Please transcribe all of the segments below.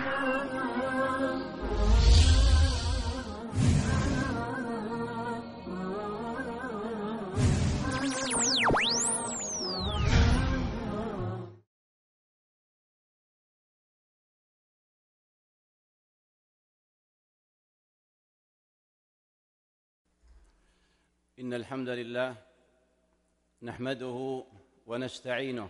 إن الحمد لله نحمده ونستعينه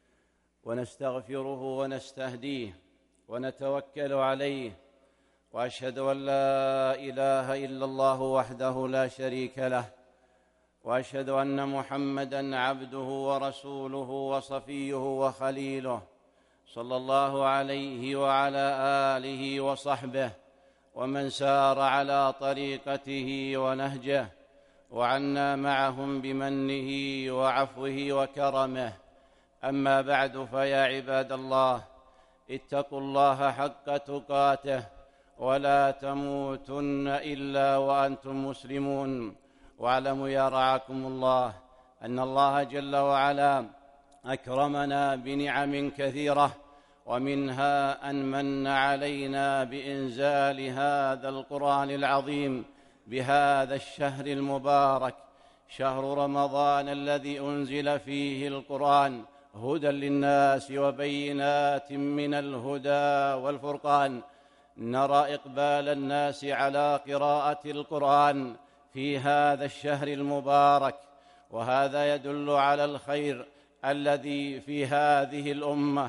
ونستغفره ونستهديه ونتوكل عليه، وأشهد أن لا إله إلا الله وحده لا شريك له، وأشهد أن محمدًا عبده ورسوله وصفيه وخليله، صلى الله عليه وعلى آله وصحبه ومن سار على طريقته ونهجه، وعنا معهم بمنه وعفوه وكرمه. أما بعد، فيا عباد الله، اتقوا الله حق تقاته ولا تموتن إلا وأنتم مسلمون. واعلموا يا رعاكم الله أن الله جل وعلا أكرمنا بنعم كثيرة، ومنها أن من علينا بإنزال هذا القرآن العظيم بهذا الشهر المبارك، شهر رمضان الذي أنزل فيه القرآن هدى للناس وبينات من الهدى والفرقان. نرى إقبال الناس على قراءة القرآن في هذا الشهر المبارك، وهذا يدل على الخير الذي في هذه الأمة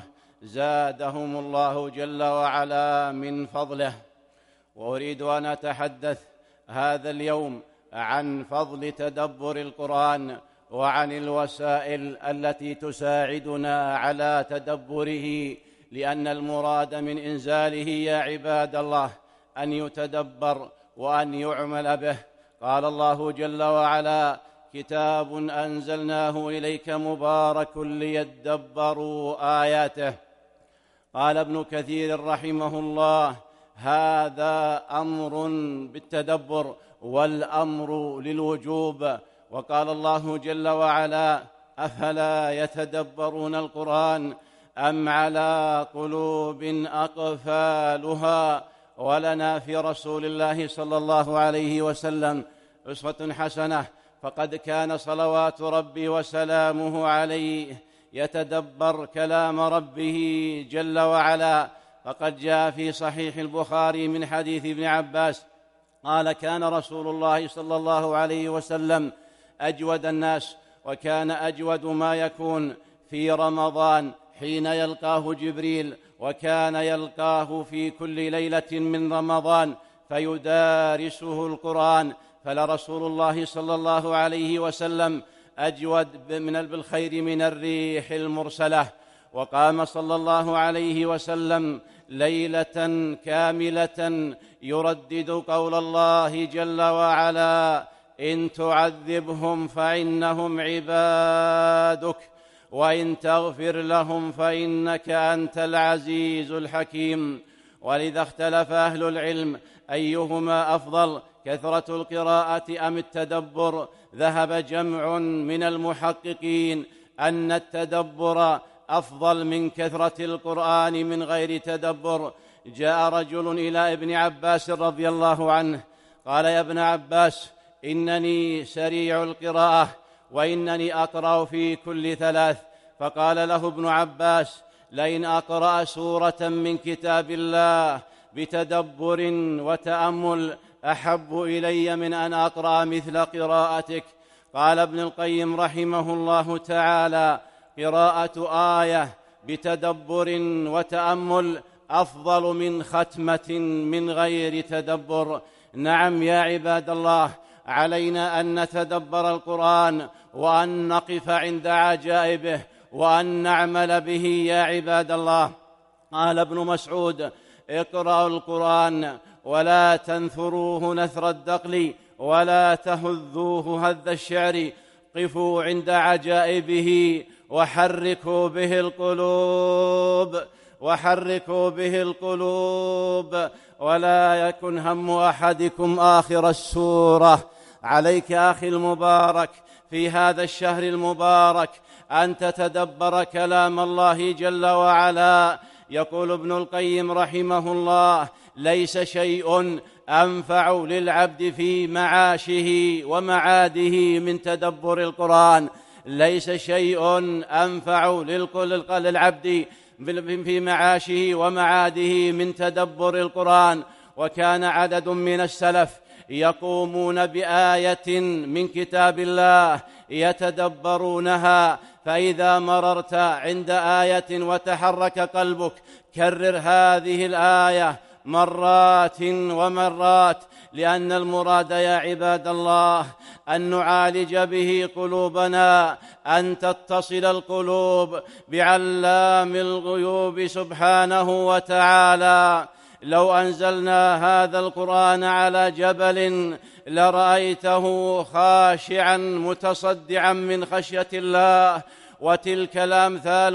زادهم الله جل وعلا من فضله. وأريد أن أتحدث هذا اليوم عن فضل تدبر القرآن، وعن الوسائل التي تساعدنا على تدبره، لأن المراد من إنزاله يا عباد الله أن يتدبر وأن يعمل به. قال الله جل وعلا: كتاب أنزلناه إليك مبارك ليدبروا آياته. قال ابن كثير رحمه الله: هذا أمر بالتدبر والأمر للوجوب. وقال الله جل وعلا: أفلا يتدبرون القرآن أم على قلوب أقفالها. ولنا في رسول الله صلى الله عليه وسلم أسوة حسنة، فقد كان صلوات ربي وسلامه عليه يتدبر كلام ربه جل وعلا. فقد جاء في صحيح البخاري من حديث ابن عباس قال: كان رسول الله صلى الله عليه وسلم أجود الناس، وكان أجود ما يكون في رمضان حين يلقاه جبريل، وكان يلقاه في كل ليلة من رمضان فيدارسه القرآن. فلرسول الله صلى الله عليه وسلم أجود بالخير من الريح المرسلة. وقام صلى الله عليه وسلم ليلة كاملة يردد قول الله جل وعلا: إن تعذبهم فإنهم عبادك وإن تغفر لهم فإنك أنت العزيز الحكيم. ولذا اختلف أهل العلم أيهما أفضل، كثرة القراءة أم التدبر. ذهب جمع من المحققين أن التدبر أفضل من كثرة القرآن من غير تدبر. جاء رجل إلى ابن عباس رضي الله عنه قال: يا ابن عباس، إنني سريع القراءة وإنني أقرأ في كل 3. فقال له ابن عباس: لئن أقرأ سورة من كتاب الله بتدبر وتأمل أحب إلي من أن أقرأ مثل قراءتك. قال ابن القيم رحمه الله تعالى: قراءة آية بتدبر وتأمل أفضل من ختمة من غير تدبر. نعم يا عباد الله، علينا أن نتدبر القرآن وأن نقف عند عجائبه وأن نعمل به يا عباد الله. قال ابن مسعود: اقرأوا القرآن ولا تنثروه نثر الدقل ولا تهذوه هذ الشعر، قفوا عند عجائبه وحركوا به القلوب ولا يكن هم أحدكم آخر السورة. عليك أخي المبارك في هذا الشهر المبارك أن تتدبر كلام الله جل وعلا، يقول ابن القيم رحمه الله: ليس شيء أنفع للعبد في معاشه ومعاده من تدبر القرآن. ليس شيء أنفع للعبد في معاشه ومعاده من تدبر القرآن. وكان عدد من السلف يقومون بآية من كتاب الله يتدبرونها، فإذا مررت عند آية وتحرك قلبك كرر هذه الآية مرات ومرات، لأن المراد يا عباد الله أن نعالج به قلوبنا، أن تتصل القلوب بعلام الغيوب سبحانه وتعالى. لو أنزلنا هذا القرآن على جبل لرأيته خاشعا متصدعا من خشية الله. وتلك الأمثال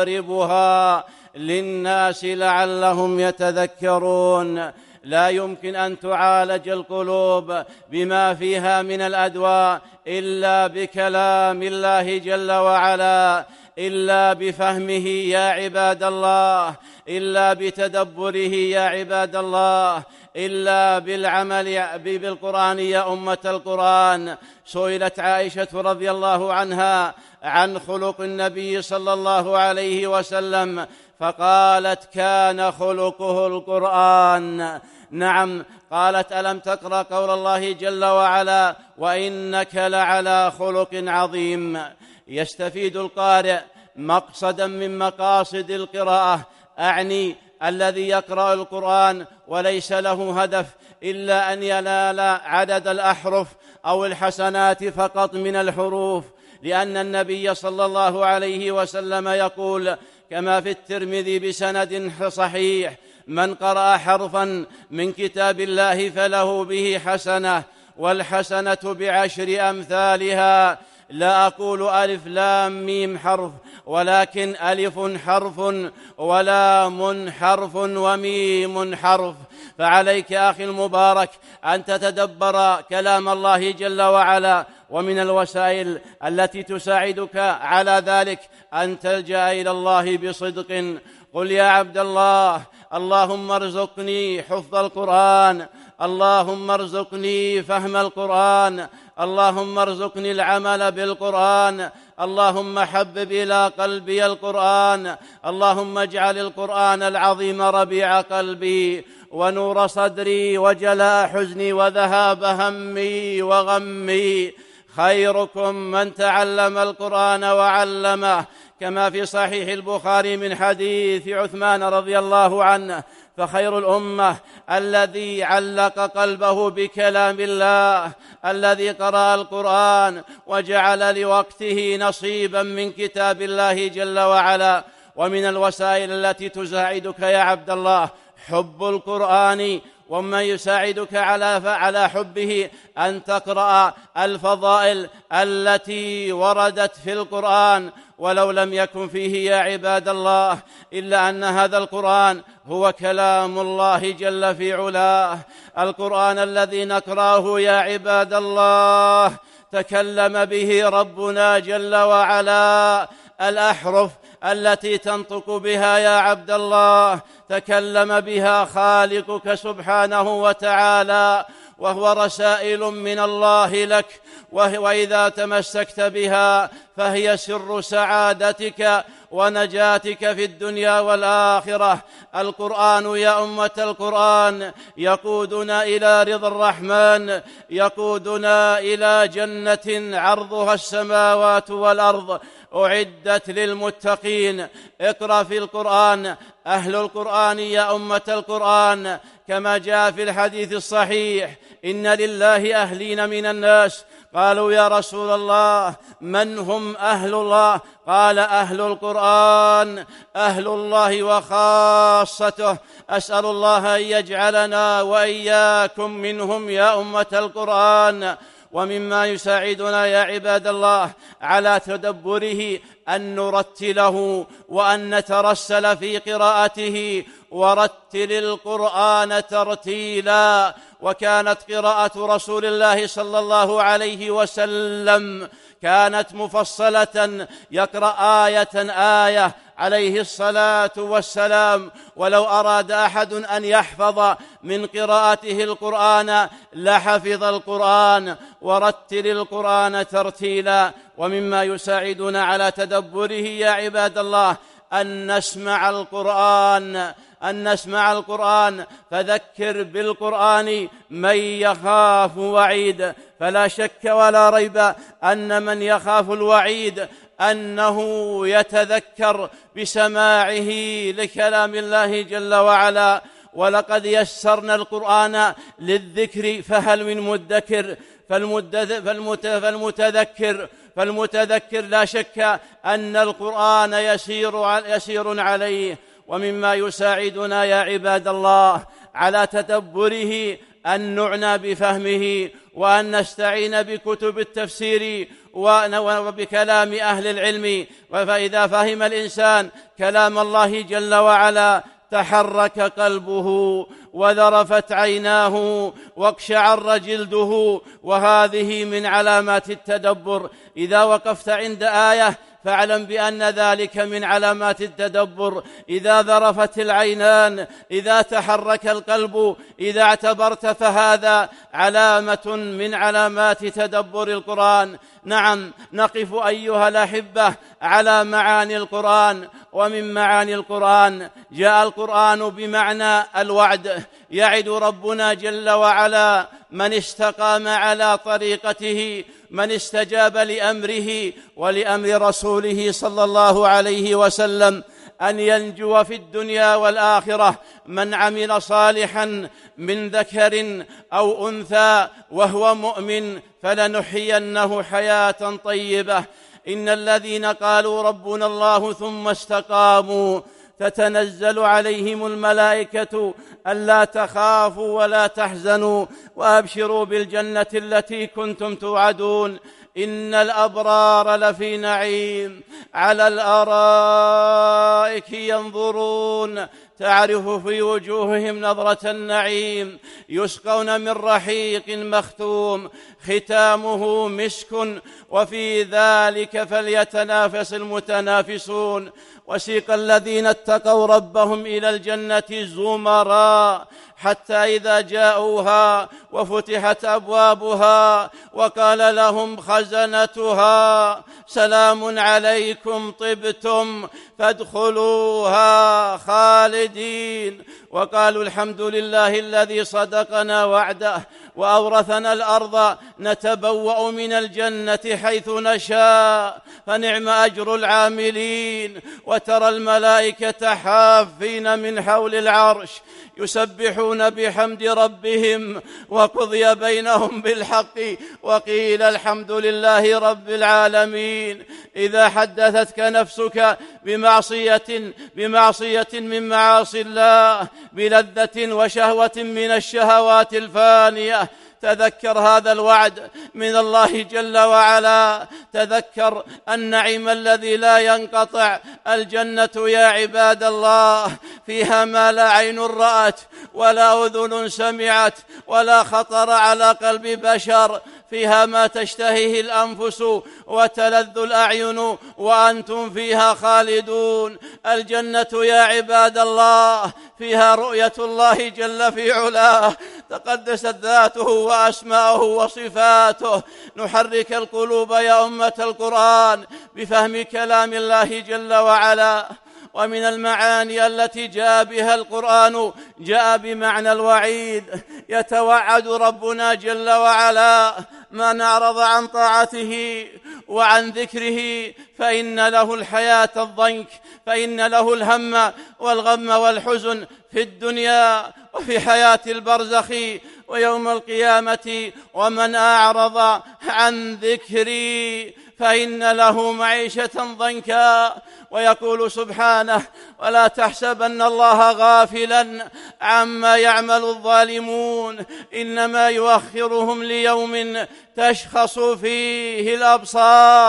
نضربها للناس لعلهم يتذكرون. لا يمكن أن تعالج القلوب بما فيها من الأدواء إلا بكلام الله جل وعلا، إلا بفهمه يا عباد الله، إلا بتدبره يا عباد الله، إلا بالعمل بالقرآن يا أمة القرآن. سئلت عائشة رضي الله عنها عن خلق النبي صلى الله عليه وسلم فقالت: كان خلقه القرآن. نعم، قالت: ألم تقرأ قول الله جل وعلا: وإنك لعلى خلق عظيم. يستفيد القارئ مقصدا من مقاصد القراءة، أعني الذي يقرأ القرآن وليس له هدف إلا أن ينال عدد الأحرف أو الحسنات فقط من الحروف، لأن النبي صلى الله عليه وسلم يقول كما في الترمذي بسند صحيح: من قرأ حرفا من كتاب الله فله به حسنة، والحسنة بعشر أمثالها. لا أقول ألف لام ميم حرف، ولكن ألف حرف ولام حرف وميم حرف. فعليك أخي المبارك أن تتدبر كلام الله جل وعلا، ومن الوسائل التي تساعدك على ذلك أن تلجأ إلى الله بصدق. قل يا عبد الله: اللهم ارزقني حفظ القرآن، اللهم ارزقني فهم القرآن، اللهم ارزقني العمل بالقرآن، اللهم حبب إلى قلبي القرآن، اللهم اجعل القرآن العظيم ربيع قلبي ونور صدري وجلاء حزني وذهاب همي وغمي. خيركم من تعلم القرآن وعلمه، كما في صحيح البخاري من حديث عثمان رضي الله عنه: فخير الأمة الذي علق قلبه بكلام الله، الذي قرأ القرآن وجعل لوقته نصيبا من كتاب الله جل وعلا. ومن الوسائل التي تساعدك يا عبد الله حب القرآن، وما يساعدك على حبه أن تقرأ الفضائل التي وردت في القرآن، ولو لم يكن فيه يا عباد الله إلا أن هذا القرآن هو كلام الله جل في علاه. القرآن الذي نقرأه يا عباد الله تكلم به ربنا جل وعلا. الأحرف التي تنطق بها يا عبد الله تكلم بها خالقك سبحانه وتعالى، وهو رسائل من الله لك، وإذا تمسكت بها فهي سر سعادتك ونجاتك في الدنيا والآخرة. القرآن يا أمة القرآن يقودنا إلى رضا الرحمن، يقودنا إلى جنة عرضها السماوات والأرض أعدت للمتقين. اقرأ في القرآن. أهل القرآن يا أمة القرآن كما جاء في الحديث الصحيح: إن لله أهلين من الناس. قالوا يا رسول الله من هم أهل الله؟ قال: أهل القرآن، أهل الله وخاصته. أسأل الله أن يجعلنا وإياكم منهم يا أمة القرآن. ومما يساعدنا يا عباد الله على تدبره أن نرتله وأن نترسل في قراءته. ورتل القرآن ترتيلا، وكانت قراءة رسول الله صلى الله عليه وسلم كانت مفصلة، يقرأ آية آية عليه الصلاة والسلام. ولو أراد أحد أن يحفظ من قراءته القرآن لحفظ القرآن. ورتل القرآن ترتيلا. ومما يساعدنا على تدبره يا عباد الله أن نسمع القرآن، فذكر بالقرآن من يخاف وعيد. فلا شك ولا ريب أن من يخاف الوعيد أنه يتذكر بسماعه لكلام الله جل وعلا. ولقد يسرنا القرآن للذكر فهل من مدكر. فالمتذكر لا شك أن القرآن يسير عليه. ومما يساعدنا يا عباد الله على تدبره أن نعنى بفهمه، وأن نستعين بكتب التفسير وبكلام أهل العلم. فإذا فهم الإنسان كلام الله جل وعلا تحرك قلبه وذرفت عيناه واقشعر جلده، وهذه من علامات التدبر. إذا وقفت عند آية فاعلم بأن ذلك من علامات التدبر. إذا ذرفت العينان، إذا تحرك القلب، إذا اعتبرت، فهذا علامة من علامات تدبر القرآن. نعم، نقف أيها الأحبة على معاني القرآن. ومن معاني القرآن جاء القرآن بمعنى الوعد. يعد ربنا جل وعلا من استقام على طريقته، من استجاب لأمره ولأمر رسوله صلى الله عليه وسلم، أن ينجو في الدنيا والآخرة من عمل صالحا من ذكر أو أنثى وهو مؤمن فلنحيينه حياة طيبة. إن الذين قالوا ربنا الله ثم استقاموا تتنزل عليهم الملائكة ألا تخافوا ولا تحزنوا وأبشروا بالجنة التي كنتم توعدون. إن الأبرار لفي نعيم على الأرائك ينظرون تعرف في وجوههم نظرة النعيم، يسقون من رحيق مختوم ختامه مسك وفي ذلك فليتنافس المتنافسون. وسيق الذين اتقوا ربهم إلى الجنة زمرا حتى إذا جاءوها وفتحت أبوابها وقال لهم خزنتها سلام عليكم طبتم فادخلوها خالدين. وقالوا الحمد لله الذي صدقنا وعده وأورثنا الأرض نتبوأ من الجنة حيث نشاء فنعم أجر العاملين. وترى الملائكة حافين من حول العرش يسبحون بحمد ربهم وقضي بينهم بالحق وقيل الحمد لله رب العالمين. إذا حدثتك نفسك بمعصية من معاصي الله بلذة وشهوة من الشهوات الفانية، تذكر هذا الوعد من الله جل وعلا، تذكر النعيم الذي لا ينقطع. الجنة يا عباد الله فيها ما لا عين رأت ولا أذن سمعت ولا خطر على قلب بشر، فيها ما تشتهيه الأنفس وتلذ الأعين وأنتم فيها خالدون. الجنة يا عباد الله فيها رؤية الله جل في علاه، تقدست ذاته وأسماؤه وصفاته. نحرك القلوب يا أمة القرآن بفهم كلام الله جل وعلا. ومن المعاني التي جاء بها القرآن جاء بمعنى الوعيد. يتوعد ربنا جل وعلا من أعرض عن طاعته وعن ذكره فإن له الحياة الضنك، فإن له الهم والغم والحزن في الدنيا وفي حياة البرزخ ويوم القيامة. ومن أعرض عن ذكري فإن له معيشة ضنكا. ويقول سبحانه ولا تحسبن الله غافلا عما يعمل الظالمون إنما يؤخرهم ليوم تشخص فيه الأبصار.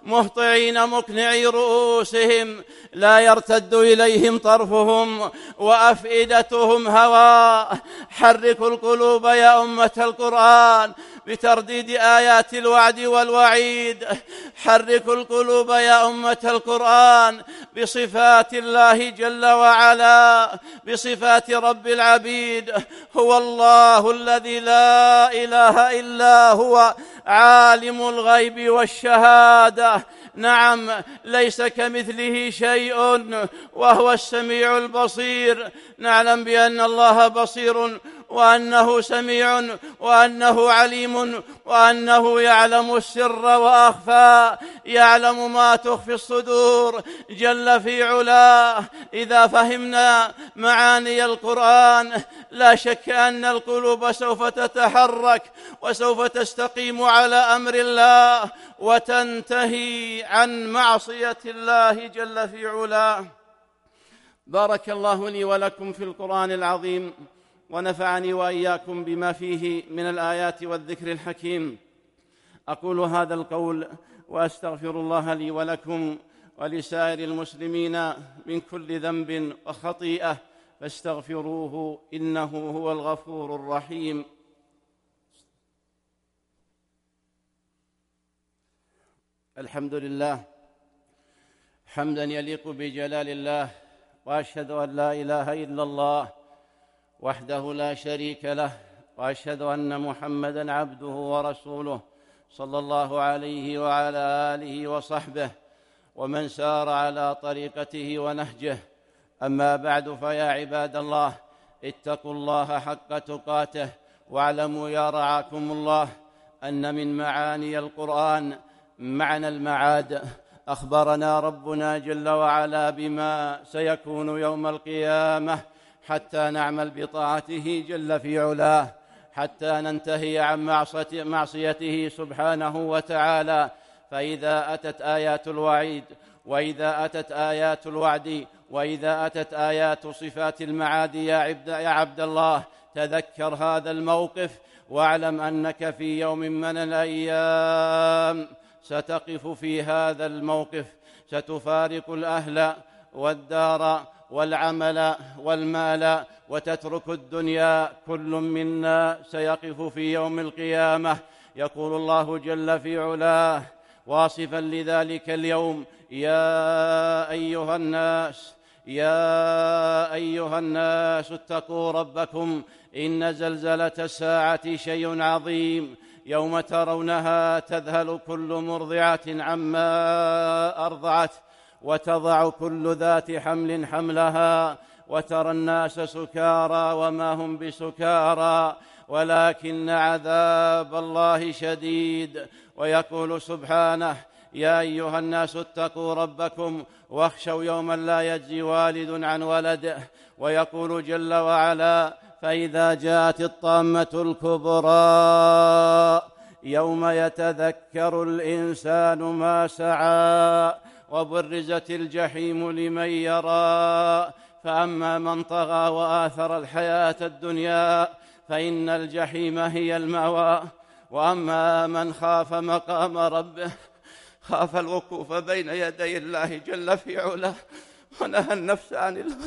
مهطعين مقنعي رؤوسهم لا يرتد إليهم طرفهم وأفئدتهم هواء. حركوا القلوب يا أمة القرآن بترديد آيات الوعد والوعيد. حركوا القلوب يا أمة القرآن بصفات الله جل وعلا، بصفات رب العبيد. هو الله الذي لا إله إلا هو عالم الغيب والشهادة. نعم، ليس كمثله شيء وهو السميع البصير. نعلم بأن الله بصير وأنه سميع وأنه عليم وأنه يعلم السر وأخفى، يعلم ما تخفي الصدور جل في علاه. إذا فهمنا معاني القرآن لا شك أن القلوب سوف تتحرك وسوف تستقيم على أمر الله وتنتهي عن معصية الله جل في علاه. بارك الله لي ولكم في القرآن العظيم، ونفعني وإياكم بما فيه من الآيات والذكر الحكيم. أقول هذا القول وأستغفر الله لي ولكم ولسائر المسلمين من كل ذنب وخطيئة، فاستغفروه إنه هو الغفور الرحيم. الحمد لله حمدا يليق بجلال الله، وأشهد أن لا إله إلا الله وحده لا شريك له، وأشهد أن محمدًا عبده ورسوله صلى الله عليه وعلى آله وصحبه ومن سار على طريقته ونهجه. أما بعد، فيا عباد الله، اتقوا الله حق تقاته، واعلموا يا رعاكم الله أن من معاني القرآن معنى المعاد. أخبرنا ربنا جل وعلا بما سيكون يوم القيامة حتى نعمل بطاعته جل في علاه، حتى ننتهي عن معصيته سبحانه وتعالى. فإذا أتت آيات الوعيد، وإذا أتت آيات الوعد، وإذا أتت آيات صفات المعاد يا عبد الله، تذكر هذا الموقف، واعلم أنك في يوم من الأيام ستقف في هذا الموقف، ستفارق الأهل والدار والعمل والمال وتترك الدنيا. كل منا سيقف في يوم القيامة. يقول الله جل في علاه واصفا لذلك اليوم: يا أيها الناس اتقوا ربكم إن زلزلة الساعة شيء عظيم، يوم ترونها تذهل كل مرضعة عما أرضعت وتضع كل ذات حمل حملها، وترى الناس سكارى وما هم بسكارى ولكن عذاب الله شديد. ويقول سبحانه: يا أيها الناس اتقوا ربكم واخشوا يوما لا يجزي والد عن ولده. ويقول جل وعلا: فإذا جاءت الطامة الكبرى يوم يتذكر الإنسان ما سعى وبرزت الجحيم لمن يرى. فأما من طغى وآثر الحياة الدنيا فإن الجحيم هي المأوى. وأما من خاف مقام ربه، خاف الوقوف بين يدي الله جل في علاه، ونهى النفس عن الهوى،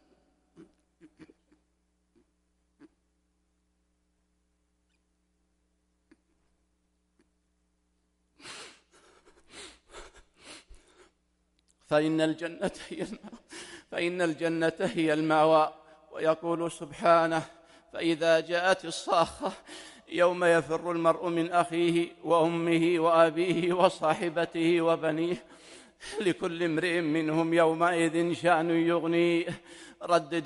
فإن الجنة هي المأوى. ويقول سبحانه: فإذا جاءت الصاخة يوم يفر المرء من أخيه وأمه وأبيه وصاحبته وبنيه، لكل امرئ منهم يومئذ شأن يغنيه. ردد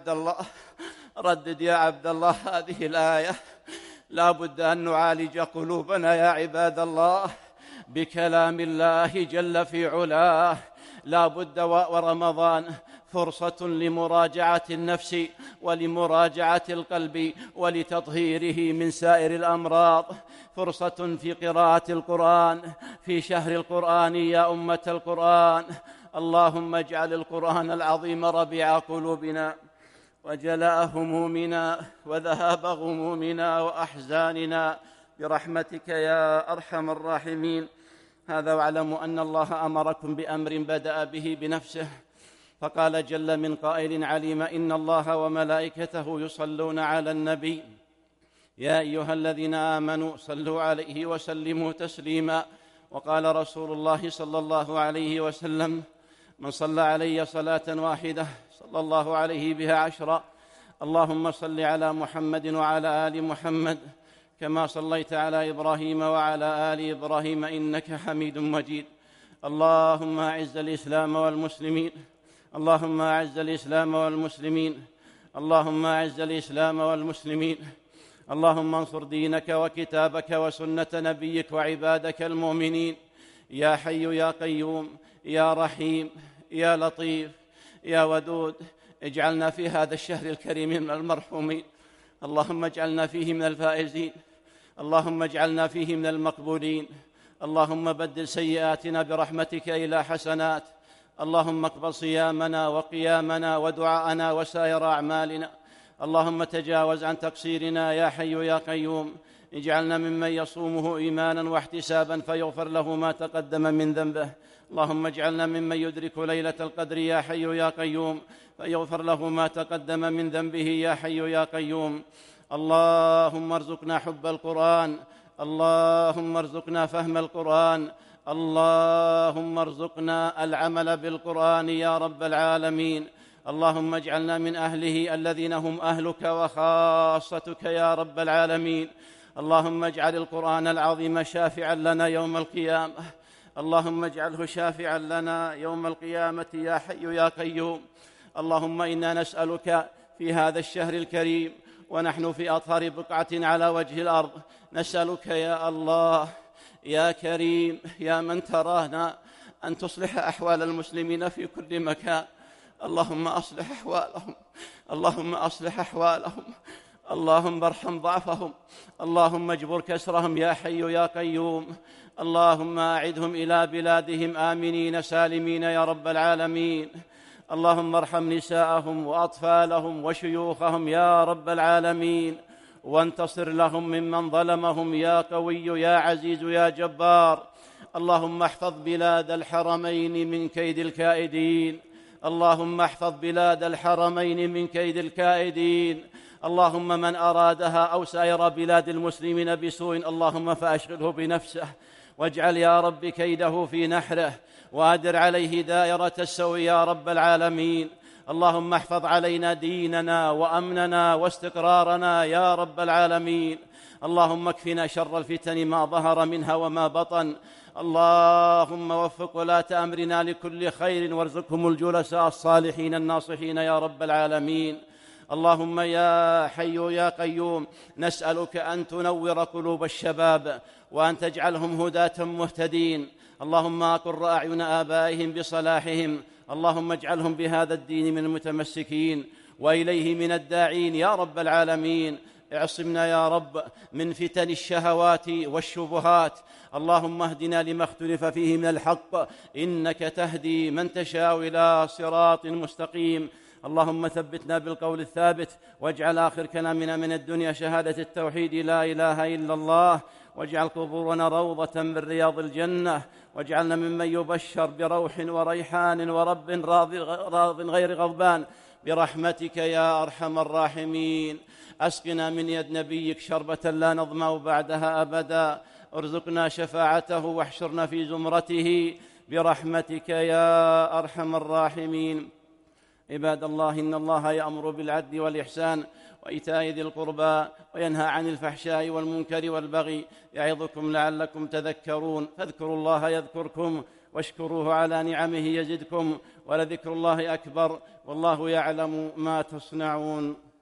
يا عبد الله هذه الآية. لا بد أن نعالج قلوبنا يا عباد الله بكلام الله جل في علاه. لا بد، ورمضان فرصة لمراجعة النفس ولمراجعة القلب ولتطهيره من سائر الأمراض. فرصة في قراءة القرآن في شهر القرآن يا أمة القرآن. اللهم اجعل القرآن العظيم ربيع قلوبنا وجلاء همومنا وذهاب غمومنا وأحزاننا برحمتك يا أرحم الراحمين. هذا واعلموا أن الله أمركم بأمر بدأ به بنفسه، فقال جل من قائل عليم إن الله وملائكته يصلون على النبي يا أيها الذين آمنوا صلوا عليه وسلموا تسليما. وقال رسول الله صلى الله عليه وسلم من صلى علي صلاة واحدة صلى الله عليه بها 10. اللهم صل على محمد وعلى آل محمد كما صليت على إبراهيم وعلى آل إبراهيم إنك حميد مجيد. اللهم أعز الإسلام والمسلمين، اللهم أعز الإسلام والمسلمين، اللهم أعز الإسلام والمسلمين. اللهم انصر دينك وكتابك وسنة نبيك وعبادك المؤمنين. يا حي يا قيوم يا رحيم يا لطيف يا ودود، اجعلنا في هذا الشهر الكريم من المرحومين، اللهم اجعلنا فيه من الفائزين، اللهم اجعلنا فيه من المقبولين. اللهم بدل سيئاتنا برحمتك إلى حسنات. اللهم اقبل صيامنا وقيامنا ودعاءنا وسائر أعمالنا. اللهم تجاوز عن تقصيرنا يا حي يا قيوم. اجعلنا ممن يصومه إيمانا واحتسابا فيغفر له ما تقدم من ذنبه. اللهم اجعلنا ممن يدرك ليلة القدر يا حي يا قيوم فيغفر له ما تقدم من ذنبه يا حي يا قيوم. اللهم ارزقنا حب القرآن، اللهم ارزقنا فهم القرآن، اللهم ارزقنا العمل بالقرآن يا رب العالمين. اللهم اجعلنا من أهله الذين هم أهلك وخاصتك يا رب العالمين. اللهم اجعل القرآن العظيم شافعا لنا يوم القيامة، اللهم اجعله شافعا لنا يوم القيامة يا حي يا قيوم. اللهم إنا نسألك في هذا الشهر الكريم ونحن في أطهر بقعة على وجه الأرض، نسألك يا الله يا كريم يا من ترانا أن تصلح أحوال المسلمين في كل مكان. اللهم أصلح أحوالهم، اللهم أصلح أحوالهم، اللهم ارحم ضعفهم، اللهم اجبر كسرهم يا حي يا قيوم. اللهم أعدهم إلى بلادهم آمنين سالمين يا رب العالمين. اللهم ارحم نساءهم وأطفالهم وشيوخهم يا رب العالمين، وانتصر لهم ممن ظلمهم يا قوي يا عزيز يا جبار. اللهم احفظ بلاد الحرمين من كيد الكائدين، اللهم احفظ بلاد الحرمين من كيد الكائدين. اللهم من أرادها أو سائر بلاد المسلمين بسوء اللهم فأشغله بنفسه، واجعل يا رب كيده في نحره، وأدر عليه دائرة السوء يا رب العالمين. اللهم احفظ علينا ديننا وأمننا واستقرارنا يا رب العالمين. اللهم اكفنا شر الفتن ما ظهر منها وما بطن. اللهم وفق ولاة أمرنا لكل خير، وارزقهم الجلساء الصالحين الناصحين يا رب العالمين. اللهم يا حي يا قيوم نسألك أن تنور قلوب الشباب وأن تجعلهم هداة مهتدين. اللهم أقر أعين آبائهم بصلاحهم، اللهم اجعلهم بهذا الدين من المتمسكين وإليه من الداعين يا رب العالمين. اعصمنا يا رب من فتن الشهوات والشبهات. اللهم اهدنا لما اختلف فيه من الحق، إنك تهدي من تشاء إلى صراط مستقيم. اللهم ثبتنا بالقول الثابت، واجعل آخر كلامنا من الدنيا شهادة التوحيد لا إله إلا الله، واجعل قبورنا روضة من رياض الجنة، واجعلنا ممن يبشر بروح وريحان ورب راض غير غضبان برحمتك يا أرحم الراحمين. أسقنا من يد نبيك شربة لا نظمأ بعدها أبدا، ارزقنا شفاعته واحشرنا في زمرته برحمتك يا أرحم الراحمين. عباد الله، إن الله يأمر بالعدل والإحسان وإيتاء ذي القربى وينهى عن الفحشاء والمنكر والبغي، يعظكم لعلكم تذكرون. فاذكروا الله يذكركم واشكروه على نعمه يزدكم، ولذكر الله أكبر، والله يعلم ما تصنعون.